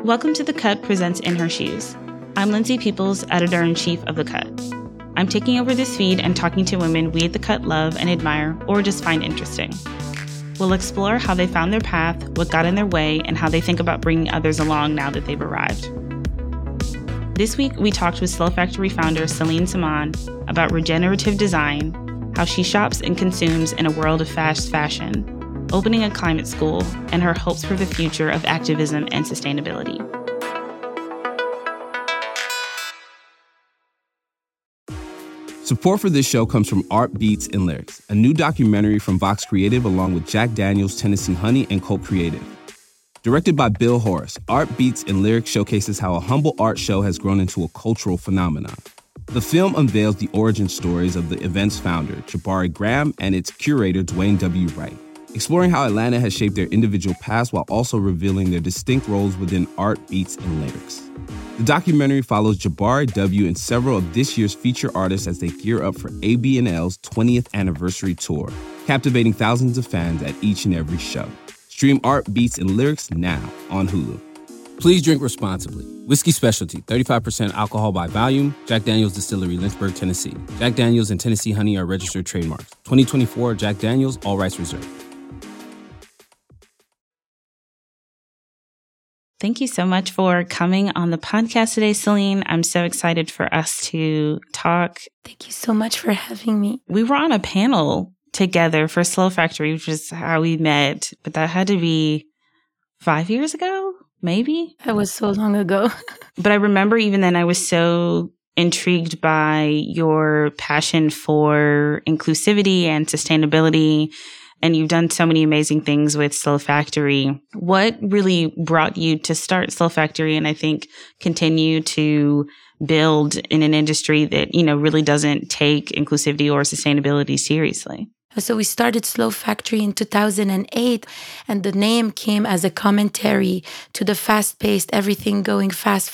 Welcome to The Cut presents In Her Shoes. I'm Lindsay Peoples, editor-in-chief of The Cut. I'm taking over this feed and talking to women we at The Cut love and admire or just find interesting. We'll explore how they found their path, what got in their way, and how they think about bringing others along now that they've arrived. This week, we talked with Slow Factory founder Celine Samaan about regenerative design, how she shops and consumes in a world of fast fashion, opening a climate school, and her hopes for the future of activism and sustainability. Support for this show comes from Art Beats and Lyrics, a new documentary from Vox Creative along with Jack Daniels, Tennessee Honey, and Cult Creative. Directed by Bill Horace, Art Beats and Lyrics showcases how a humble art show has grown into a cultural phenomenon. The film unveils the origin stories of the event's founder, Jabari Graham, and its curator, Dwayne W. Wright, exploring how Atlanta has shaped their individual paths while also revealing their distinct roles within Art, Beats, and Lyrics. The documentary follows Jabari W. and several of this year's feature artists as they gear up for AB&L's 20th anniversary tour, captivating thousands of fans at each and every show. Stream Art, Beats, and Lyrics now on Hulu. Please drink responsibly. Whiskey Specialty, 35% alcohol by volume. Jack Daniels Distillery, Lynchburg, Tennessee. Jack Daniels and Tennessee Honey are registered trademarks. 2024 Jack Daniels, all rights reserved. Thank you so much for coming on the podcast today, Celine. I'm so excited for us to talk. Thank you so much for having me. We were on a panel together for Slow Factory, which is how we met, but that had to be 5 years ago, maybe? That was so long ago. But I remember even then I was so intrigued by your passion for inclusivity and sustainability. And you've done so many amazing things with Slow Factory. What really brought you to start Slow Factory and I think continue to build in an industry that, really doesn't take inclusivity or sustainability seriously? So we started Slow Factory in 2008, and the name came as a commentary to the fast-paced, everything going fast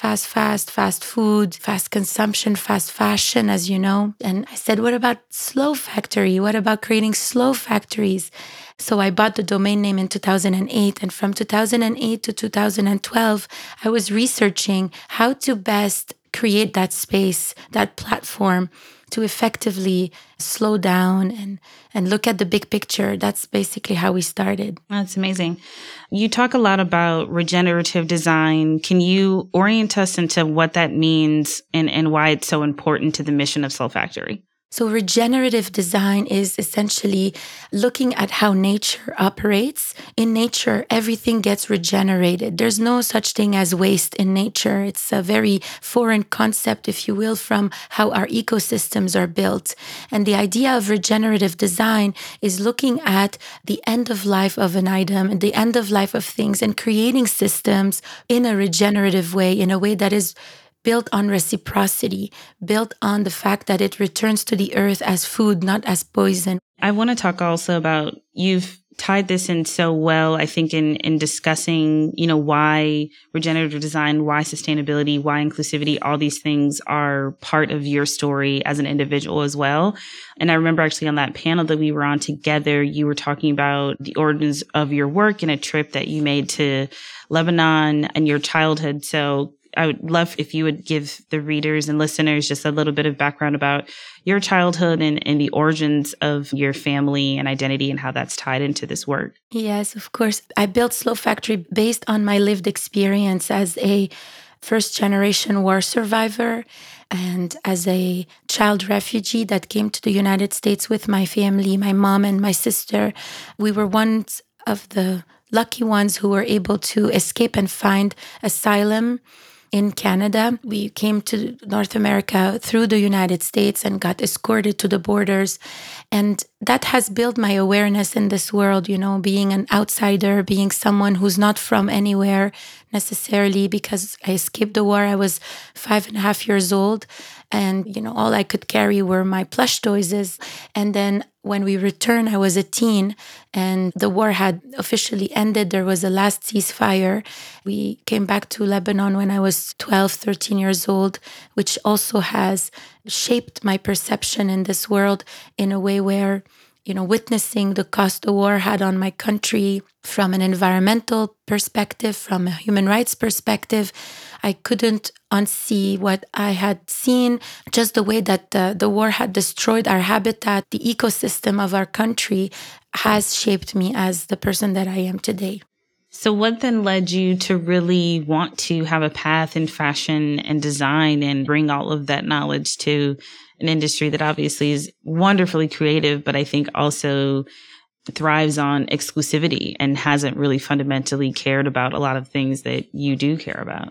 food, fast consumption, fast fashion, as you know. And I said, what about Slow Factory? What about creating slow factories? So I bought the domain name in 2008, and from 2008 to 2012, I was researching how to best create that space, that platform, to effectively slow down and look at the big picture. That's basically how we started. That's amazing. You talk a lot about regenerative design. Can you orient us into what that means and why it's so important to the mission of Slow Factory? So regenerative design is essentially looking at how nature operates. In nature, everything gets regenerated. There's no such thing as waste in nature. It's a very foreign concept, if you will, from how our ecosystems are built. And the idea of regenerative design is looking at the end of life of an item and the end of life of things and creating systems in a regenerative way, in a way that is built on reciprocity, built on the fact that it returns to the earth as food, not as poison. I want to talk also about, you've tied this in so well, I think, in discussing, why regenerative design, why sustainability, why inclusivity, all these things are part of your story as an individual as well. And I remember actually on that panel that we were on together, you were talking about the origins of your work and a trip that you made to Lebanon and your childhood. So I would love if you would give the readers and listeners just a little bit of background about your childhood and the origins of your family and identity and how that's tied into this work. Yes, of course. I built Slow Factory based on my lived experience as a first-generation war survivor and as a child refugee that came to the United States with my family, my mom and my sister. We were one of the lucky ones who were able to escape and find asylum in Canada. We came to North America through the United States and got escorted to the borders. And that has built my awareness in this world, being an outsider, being someone who's not from anywhere necessarily, because I escaped the war. I was 5.5 years old. And, all I could carry were my plush toys. And then when we returned, I was a teen and the war had officially ended. There was a last ceasefire. We came back to Lebanon when I was 12, 13 years old, which also has shaped my perception in this world in a way where witnessing the cost the war had on my country from an environmental perspective, from a human rights perspective. I couldn't unsee what I had seen, just the way that the war had destroyed our habitat, the ecosystem of our country has shaped me as the person that I am today. So what then led you to really want to have a path in fashion and design and bring all of that knowledge to an industry that obviously is wonderfully creative, but I think also thrives on exclusivity and hasn't really fundamentally cared about a lot of things that you do care about?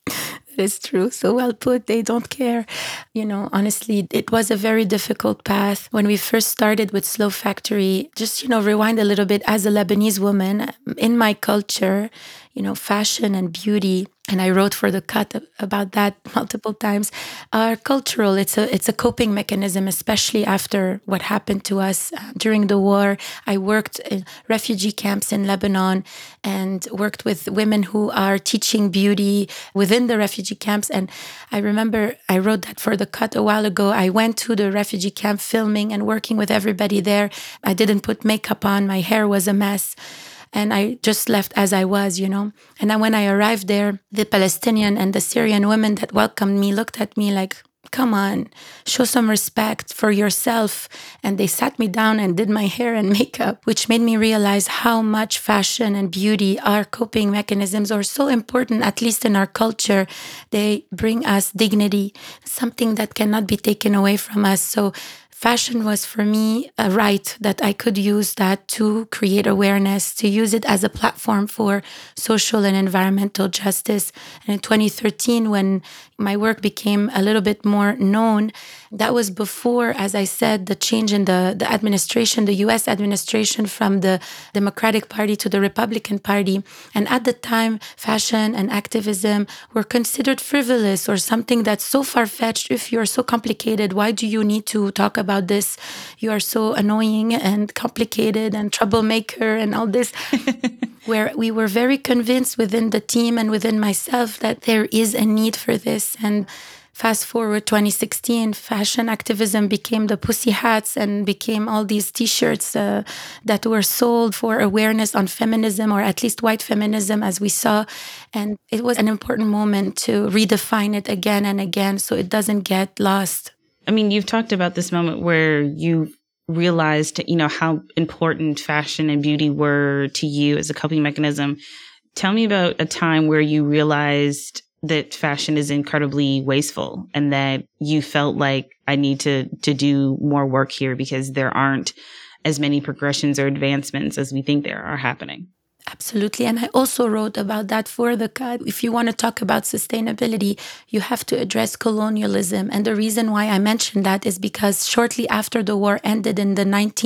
It's true. So well put. They don't care. Honestly, it was a very difficult path. When we first started with Slow Factory, just, rewind a little bit, as a Lebanese woman, in my culture, fashion and beauty, and I wrote for The Cut about that multiple times, are cultural. It's a coping mechanism, especially after what happened to us during the war. I worked in refugee camps in Lebanon and worked with women who are teaching beauty within the refugee camps. And I remember I wrote that for The Cut a while ago. I went to the refugee camp filming and working with everybody there. I didn't put makeup on. My hair was a mess. And I just left as I was, And then when I arrived there, the Palestinian and the Syrian women that welcomed me looked at me like, come on, show some respect for yourself. And they sat me down and did my hair and makeup, which made me realize how much fashion and beauty, our coping mechanisms, are so important, at least in our culture. They bring us dignity, something that cannot be taken away from us. So fashion was for me a right that I could use that to create awareness, to use it as a platform for social and environmental justice. And in 2013, when my work became a little bit more known, that was before, as I said, the change in the administration, the US administration, from the Democratic Party to the Republican Party. And at the time, fashion and activism were considered frivolous or something that's so far-fetched. If you're so complicated, why do you need to talk about this? You are so annoying and complicated and troublemaker and all this. Where we were very convinced within the team and within myself that there is a need for this. And fast forward 2016, fashion activism became the pussy hats and became all these T-shirts that were sold for awareness on feminism, or at least white feminism, as we saw. And it was an important moment to redefine it again and again so it doesn't get lost. I mean, you've talked about this moment where you realized, how important fashion and beauty were to you as a coping mechanism. Tell me about a time where you realized that fashion is incredibly wasteful and that you felt like, I need to do more work here because there aren't as many progressions or advancements as we think there are happening. Absolutely. And I also wrote about that for The Cut. If you want to talk about sustainability, you have to address colonialism. And the reason why I mentioned that is because shortly after the war ended in the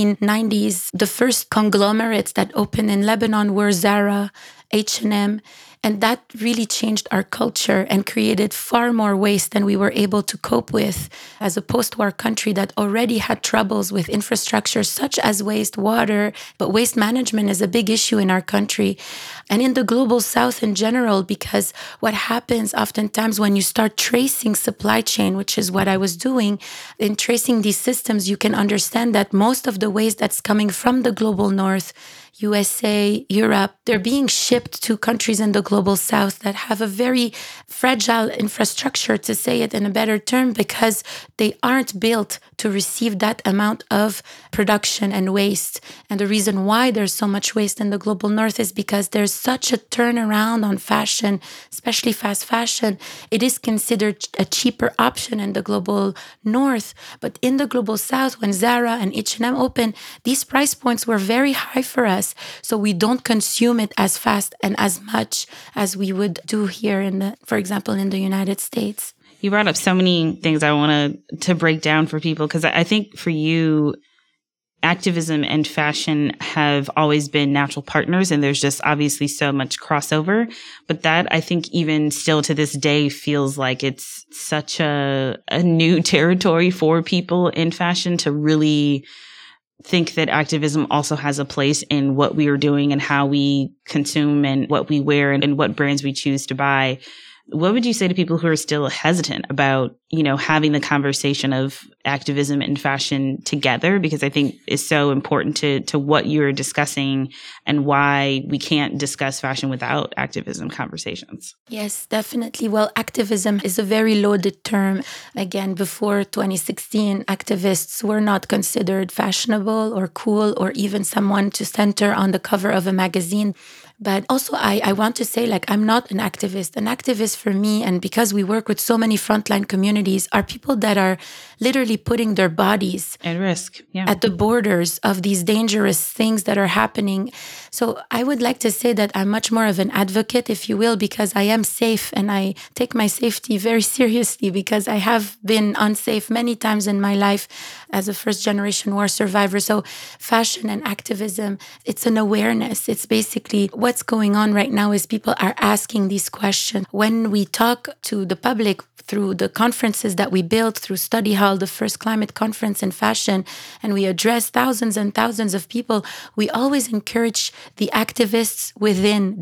1990s, the first conglomerates that opened in Lebanon were Zara, H&M, and that really changed our culture and created far more waste than we were able to cope with as a post-war country that already had troubles with infrastructure such as wastewater. But waste management is a big issue in our country and in the global South in general, because what happens oftentimes when you start tracing supply chain, which is what I was doing, in tracing these systems, you can understand that most of the waste that's coming from the global North, USA, Europe, they're being shipped to countries in the global South that have a very fragile infrastructure, to say it in a better term, because they aren't built to receive that amount of production and waste. And the reason why there's so much waste in the global North is because there's such a turnaround on fashion, especially fast fashion. It is considered a cheaper option in the global North. But in the global South, when Zara and H&M opened, these price points were very high for us. So we don't consume it as fast and as much as we would do here for example, in the United States. You brought up so many things I want to break down for people, because I think for you, activism and fashion have always been natural partners, and there's just obviously so much crossover. But that, I think, even still to this day feels like it's such a new territory for people in fashion to really think that activism also has a place in what we are doing and how we consume and what we wear and what brands we choose to buy. what would you say to people who are still hesitant about, having the conversation of activism and fashion together? Because I think it's so important to what you're discussing and why we can't discuss fashion without activism conversations. Yes, definitely. Well, activism is a very loaded term. Again, before 2016, activists were not considered fashionable or cool or even someone to center on the cover of a magazine. But also, I want to say, I'm not an activist. An activist for me, and because we work with so many frontline communities, are people that are literally putting their bodies at risk, at the borders of these dangerous things that are happening. So I would like to say that I'm much more of an advocate, if you will, because I am safe and I take my safety very seriously because I have been unsafe many times in my life as a first-generation war survivor. So fashion and activism, it's an awareness. It's basically what's going on right now is people are asking these questions. When we talk to the public through the conferences that we built through Study Hall, the first climate conference in fashion, and we address thousands and thousands of people, we always encourage the activists within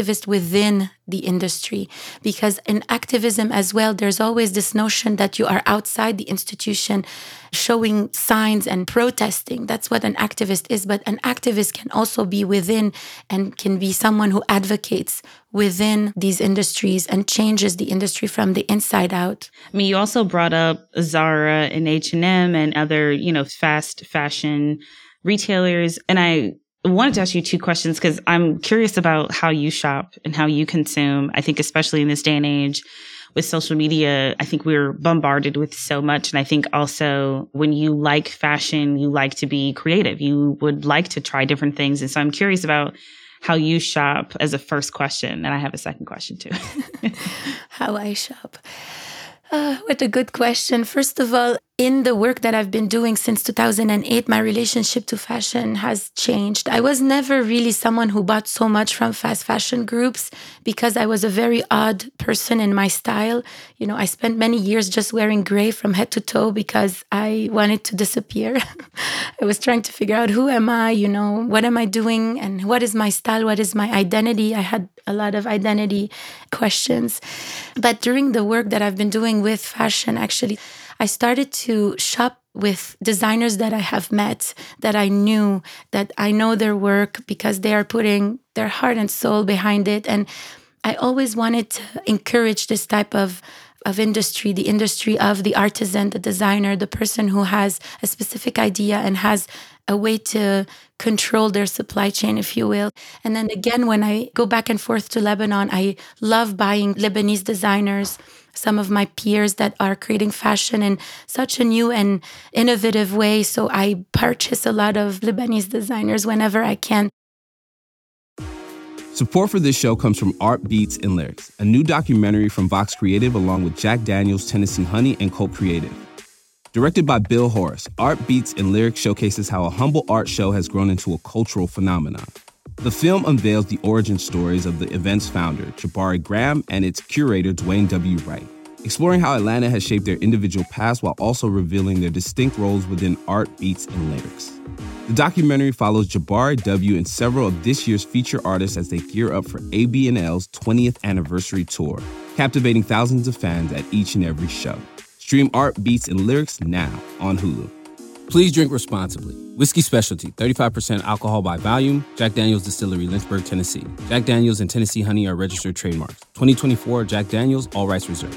the industry. Because in activism as well, there's always this notion that you are outside the institution showing signs and protesting. That's what an activist is. But an activist can also be within and can be someone who advocates within these industries and changes the industry from the inside out. I mean, you also brought up Zara and H&M and other, fast fashion retailers. And I wanted to ask you two questions because I'm curious about how you shop and how you consume. I think especially in this day and age with social media, I think we're bombarded with so much. And I think also when you like fashion, you like to be creative. You would like to try different things. And so I'm curious about how you shop as a first question. And I have a second question too. How I shop. What a good question. First of all, in the work that I've been doing since 2008, my relationship to fashion has changed. I was never really someone who bought so much from fast fashion groups because I was a very odd person in my style. I spent many years just wearing gray from head to toe because I wanted to disappear. I was trying to figure out who am I, what am I doing and what is my style, what is my identity. I had a lot of identity questions. But during the work that I've been doing with fashion, actually, I started to shop with designers that I have met, that I knew, that I know their work because they are putting their heart and soul behind it. And I always wanted to encourage this type of industry, the industry of the artisan, the designer, the person who has a specific idea and has a way to control their supply chain, if you will. And then again, when I go back and forth to Lebanon, I love buying Lebanese designers, some of my peers that are creating fashion in such a new and innovative way. So I purchase a lot of Lebanese designers whenever I can. Support for this show comes from Art Beats and Lyrics, a new documentary from Vox Creative along with Jack Daniels, Tennessee Honey, and Colt Creative. Directed by Bill Horace, Art Beats and Lyrics showcases how a humble art show has grown into a cultural phenomenon. The film unveils the origin stories of the event's founder, Jabari Graham, and its curator, Dwayne W. Wright, exploring how Atlanta has shaped their individual paths while also revealing their distinct roles within art, beats, and lyrics. The documentary follows Jabari W. and several of this year's feature artists as they gear up for AB&L's 20th anniversary tour, captivating thousands of fans at each and every show. Stream Art, Beats, and Lyrics now on Hulu. Please drink responsibly. Whiskey Specialty, 35% alcohol by volume. Jack Daniel's Distillery, Lynchburg, Tennessee. Jack Daniel's and Tennessee Honey are registered trademarks. 2024 Jack Daniel's, all rights reserved.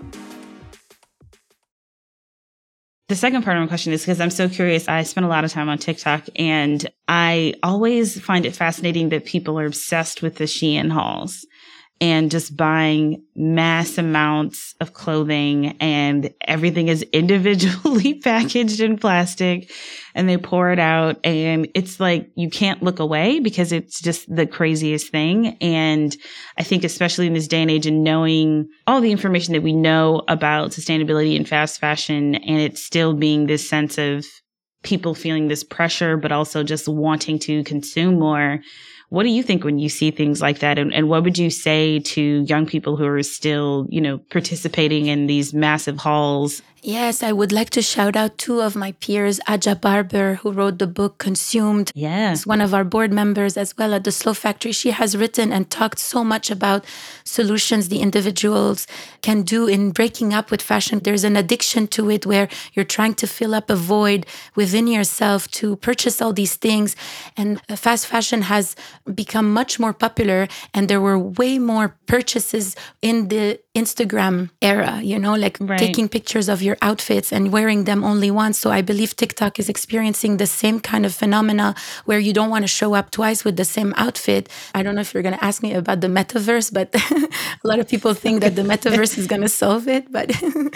The second part of my question is because I'm so curious. I spend a lot of time on TikTok and I always find it fascinating that people are obsessed with the Shein hauls and just buying mass amounts of clothing and everything is individually packaged in plastic and they pour it out and it's like you can't look away because it's just the craziest thing. And I think especially in this day and age and knowing all the information that we know about sustainability and fast fashion and it still being this sense of people feeling this pressure, but also just wanting to consume more. What do you think when you see things like that? And what would you say to young people who are still, participating in these massive hauls? Yes, I would like to shout out two of my peers, Aja Barber, who wrote the book Consumed. Yeah. One of our board members as well at the Slow Factory. She has written and talked so much about solutions the individuals can do in breaking up with fashion. There's an addiction to it where you're trying to fill up a void within yourself to purchase all these things. And fast fashion has become much more popular, and there were way more purchases in the Instagram era, Right. taking pictures of your outfits and wearing them only once. So I believe TikTok is experiencing the same kind of phenomena where you don't want to show up twice with the same outfit. I don't know if you're going to ask me about the metaverse, but a lot of people think that the metaverse is going to solve it. But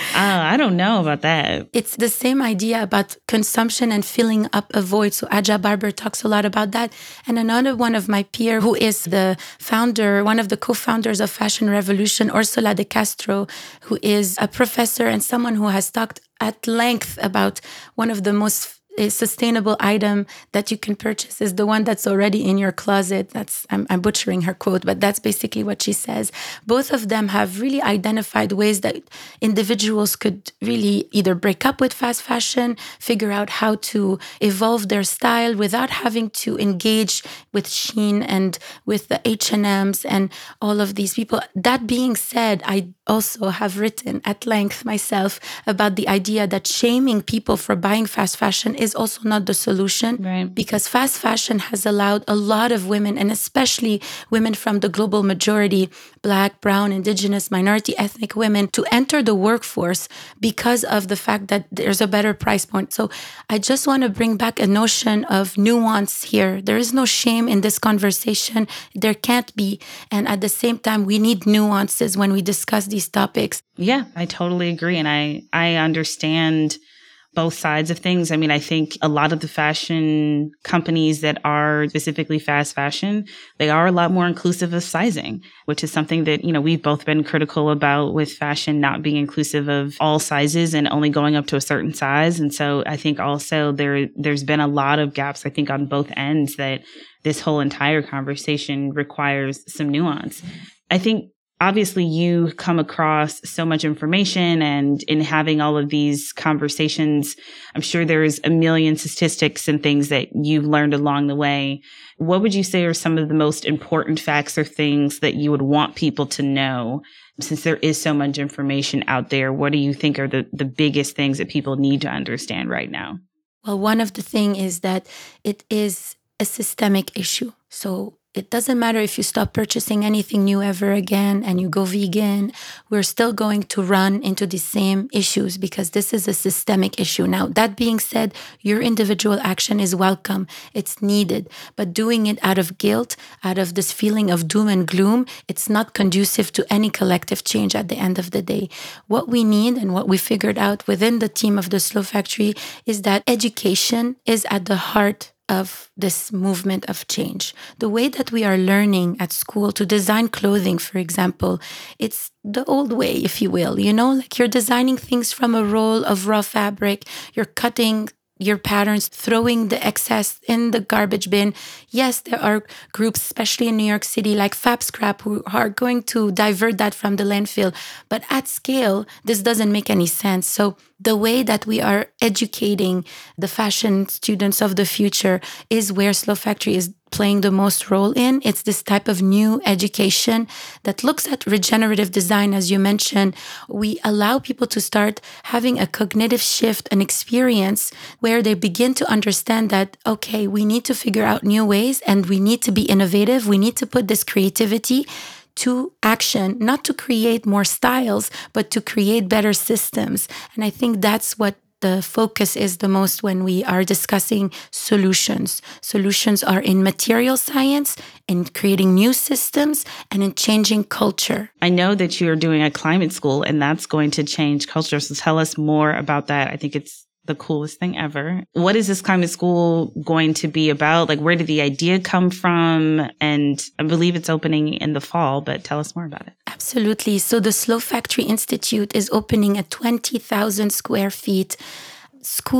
I don't know about that. It's the same idea about consumption and filling up a void. So Aja Barber talks a lot about that. And another one of my peers, who is the founder, one of the co-founders of Fashion Revolution, Ursula de Castro, who is a professor and someone who has talked at length about one of the most sustainable item that you can purchase is the one that's already in your closet. I'm butchering her quote, but that's basically what she says. Both of them have really identified ways that individuals could really either break up with fast fashion, figure out how to evolve their style without having to engage with Shein and with the H&Ms and all of these people. That being said, I also have written at length myself about the idea that shaming people for buying fast fashion is also not the solution. Right. Because fast fashion has allowed a lot of women, and especially women from the global majority, Black, Brown, Indigenous, minority ethnic women, to enter the workforce because of the fact that there's a better price point. So I just want to bring back a notion of nuance here. There is no shame in this conversation. There can't be. And at the same time, we need nuances when we discuss these topics. Yeah, I totally agree. And I understand both sides of things. I mean, I think a lot of the fashion companies that are specifically fast fashion, they are a lot more inclusive of sizing, which is something that, we've both been critical about with fashion not being inclusive of all sizes and only going up to a certain size. And so I think also there's been a lot of gaps, I think, on both ends that this whole entire conversation requires some nuance. I think obviously you come across so much information, and in having all of these conversations, I'm sure there's a million statistics and things that you've learned along the way. What would you say are some of the most important facts or things that you would want people to know? Since there is so much information out there, what do you think are the biggest things that people need to understand right now? Well, one of the things is that it is a systemic issue. So it doesn't matter if you stop purchasing anything new ever again and you go vegan, we're still going to run into the same issues because this is a systemic issue. Now, that being said, your individual action is welcome. It's needed. But doing it out of guilt, out of this feeling of doom and gloom, it's not conducive to any collective change at the end of the day. What we need and what we figured out within the team of the Slow Factory is that education is at the heart of this movement of change. The way that we are learning at school to design clothing, for example, it's the old way, if you will, like you're designing things from a roll of raw fabric, you're cutting your patterns, throwing the excess in the garbage bin. Yes, there are groups, especially in New York City, like Fab Scrap, who are going to divert that from the landfill. But at scale, this doesn't make any sense. So the way that we are educating the fashion students of the future is where Slow Factory is playing the most role in. It's this type of new education that looks at regenerative design, as you mentioned. We allow people to start having a cognitive shift, an experience where they begin to understand that, okay, we need to figure out new ways and we need to be innovative. We need to put this creativity to action, not to create more styles, but to create better systems. And I think that's what the focus is the most when we are discussing solutions. Solutions are in material science, in creating new systems, and in changing culture. I know that you're doing a climate school, and that's going to change culture. So tell us more about that. I think it's the coolest thing ever. What is this climate school going to be about? Like, where did the idea come from? And I believe it's opening in the fall, but tell us more about it. Absolutely. So the Slow Factory Institute is opening a 20,000 square feet school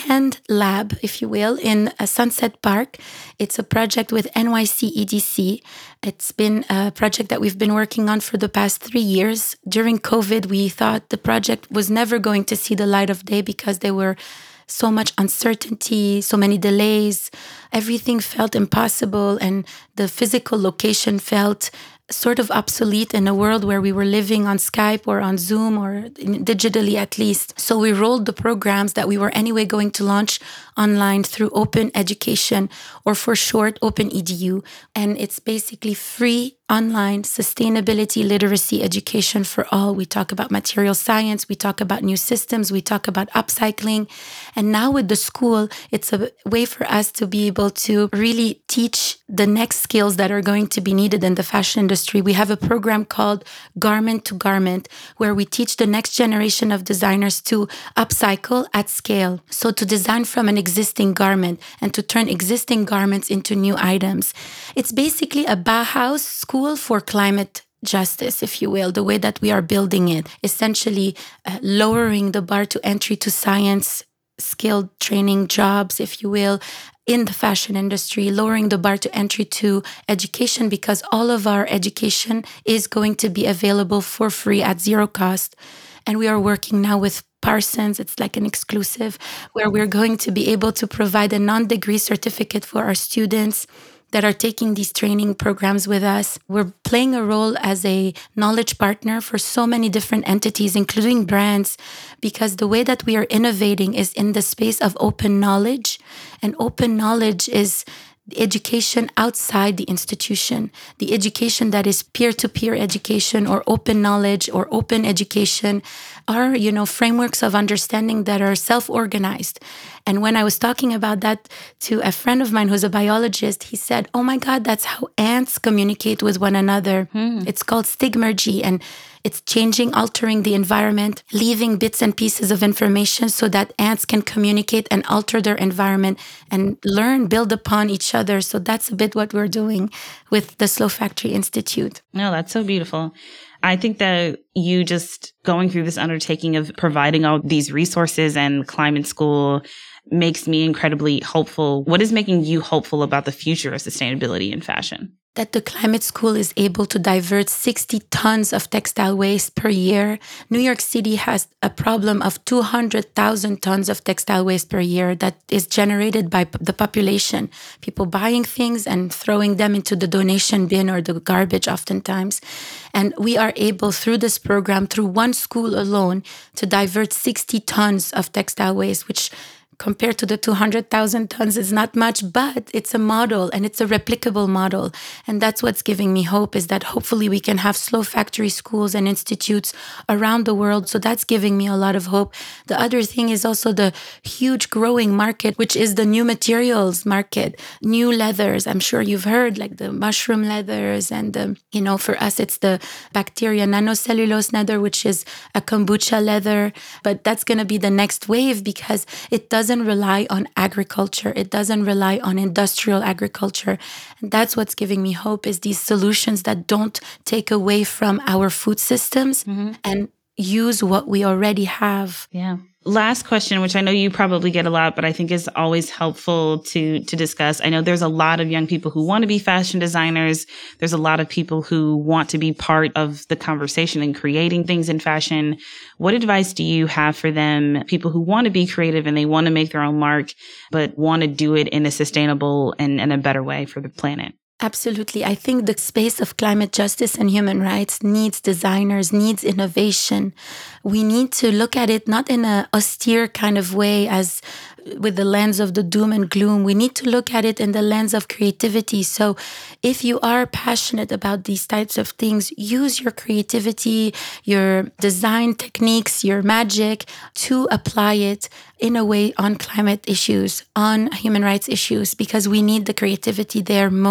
hand lab, if you will, in Sunset Park. It's a project with NYC EDC. It's been a project that we've been working on for the past 3 years. During COVID, we thought the project was never going to see the light of day because there were so much uncertainty, so many delays. Everything felt impossible, and the physical location felt sort of obsolete in a world where we were living on Skype or on Zoom or digitally at least. So we rolled the programs that we were anyway going to launch online through Open Education, or for short, Open EDU. And it's basically free online sustainability literacy education for all. We talk about material science, we talk about new systems, we talk about upcycling. And now with the school, it's a way for us to be able to really teach the next skills that are going to be needed in the fashion industry. We have a program called Garment to Garment, where we teach the next generation of designers to upcycle at scale. So to design from an existing garment and to turn existing garments into new items. It's basically a Bauhaus school for climate justice, if you will, the way that we are building it, essentially lowering the bar to entry to science, skilled training jobs, if you will, in the fashion industry, lowering the bar to entry to education, because all of our education is going to be available for free at zero cost. And we are working now with Parsons. It's like an exclusive where we're going to be able to provide a non-degree certificate for our students that are taking these training programs with us. We're playing a role as a knowledge partner for so many different entities, including brands, because the way that we are innovating is in the space of open knowledge. And open knowledge is the education outside the institution, the education that is peer-to-peer education or open knowledge or open education are, frameworks of understanding that are self-organized. And when I was talking about that to a friend of mine who's a biologist, he said, oh my God, that's how ants communicate with one another. It's called stigmergy, and it's changing, altering the environment, leaving bits and pieces of information so that ants can communicate and alter their environment and learn, build upon each other. So that's a bit what we're doing with the Slow Factory Institute. No, that's so beautiful. I think that you just going through this undertaking of providing all these resources and climate school makes me incredibly hopeful. What is making you hopeful about the future of sustainability in fashion? That the climate school is able to divert 60 tons of textile waste per year. New York City has a problem of 200,000 tons of textile waste per year that is generated by the population. People buying things and throwing them into the donation bin or the garbage oftentimes. And we are able, through this program, through one school alone, to divert 60 tons of textile waste, which compared to the 200,000 tons is not much, but it's a model and it's a replicable model. And that's what's giving me hope, is that hopefully we can have slow factory schools and institutes around the world. So that's giving me a lot of hope. The other thing is also the huge growing market, which is the new materials market, new leathers. I'm sure you've heard like the mushroom leathers and for us, it's the bacteria nanocellulose leather, which is a kombucha leather. But that's going to be the next wave because it doesn't rely on agriculture. It doesn't rely on industrial agriculture. And that's what's giving me hope, is these solutions that don't take away from our food systems and use what we already have. Yeah. Last question, which I know you probably get a lot, but I think is always helpful to discuss. I know there's a lot of young people who want to be fashion designers. There's a lot of people who want to be part of the conversation and creating things in fashion. What advice do you have for them, people who want to be creative and they want to make their own mark, but want to do it in a sustainable and a better way for the planet? Absolutely. I think the space of climate justice and human rights needs designers, needs innovation. We need to look at it not in an austere kind of way as with the lens of the doom and gloom. We need to look at it in the lens of creativity. So if you are passionate about these types of things, use your creativity, your design techniques, your magic to apply it in a way on climate issues, on human rights issues, because we need the creativity there most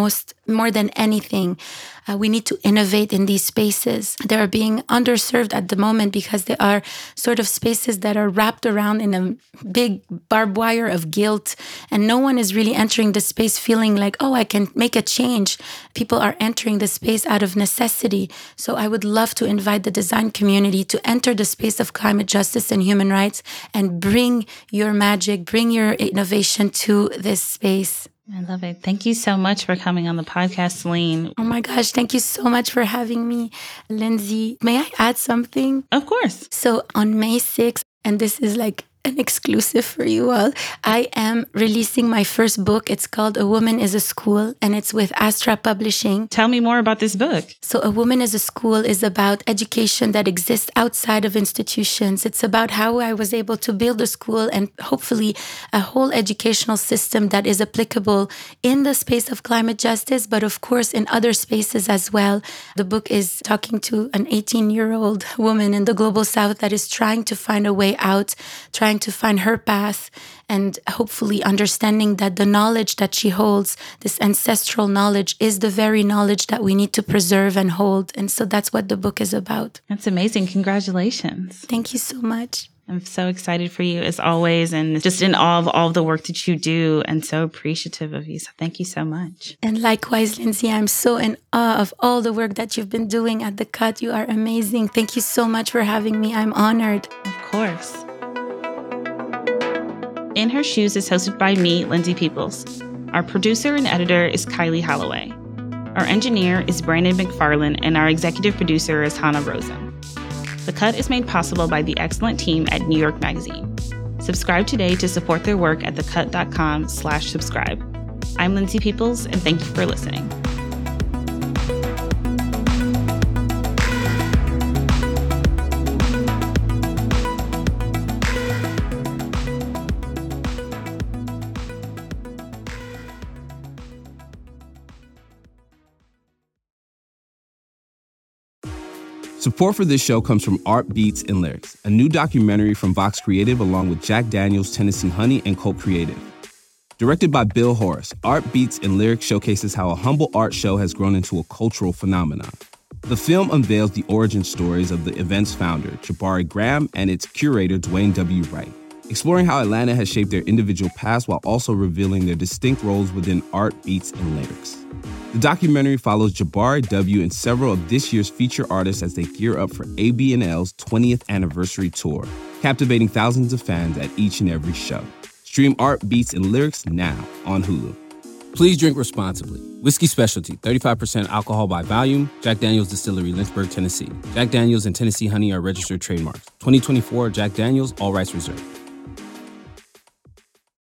More than anything, we need to innovate in these spaces. They are being underserved at the moment because they are sort of spaces that are wrapped around in a big barbed wire of guilt. And no one is really entering the space feeling like, oh, I can make a change. People are entering the space out of necessity. So I would love to invite the design community to enter the space of climate justice and human rights and bring your magic, bring your innovation to this space. I love it. Thank you so much for coming on the podcast, Celine. Oh my gosh, thank you so much for having me, Lindsay. May I add something? Of course. So on May 6th, and this is like an exclusive for you all, I am releasing my first book. It's called A Woman is a School, and it's with Astra Publishing. Tell me more about this book. So A Woman is a School is about education that exists outside of institutions. It's about how I was able to build a school and hopefully a whole educational system that is applicable in the space of climate justice, but of course in other spaces as well. The book is talking to an 18-year-old woman in the global south that is trying to find a way out, trying to find her path, and hopefully understanding that the knowledge that she holds, this ancestral knowledge, is the very knowledge that we need to preserve and hold. And so that's what the book is about. That's amazing. Congratulations. Thank you so much. I'm so excited for you as always, and just in awe of all the work that you do, and so appreciative of you. So thank you so much. And likewise, Lindsay, I'm so in awe of all the work that you've been doing at The Cut. You are amazing. Thank you so much for having me. I'm honored. Of course. In Her Shoes is hosted by me, Lindsay Peoples. Our producer and editor is Kylie Holloway. Our engineer is Brandon McFarland, and our executive producer is Hannah Rosen. The Cut is made possible by the excellent team at New York Magazine. Subscribe today to support their work at thecut.com/subscribe. I'm Lindsay Peoples, and thank you for listening. Support for this show comes from Art Beats and Lyrics, a new documentary from Vox Creative along with Jack Daniels, Tennessee Honey, and Colt Creative. Directed by Bill Horace, Art Beats and Lyrics showcases how a humble art show has grown into a cultural phenomenon. The film unveils the origin stories of the event's founder, Jabari Graham, and its curator, Dwayne W. Wright, exploring how Atlanta has shaped their individual paths while also revealing their distinct roles within art, beats, and lyrics. The documentary follows Jabari W. and several of this year's feature artists as they gear up for ABNL's 20th anniversary tour, captivating thousands of fans at each and every show. Stream Art, Beats, and Lyrics now on Hulu. Please drink responsibly. Whiskey Specialty, 35% alcohol by volume. Jack Daniel's Distillery, Lynchburg, Tennessee. Jack Daniel's and Tennessee Honey are registered trademarks. 2024 Jack Daniel's, all rights reserved.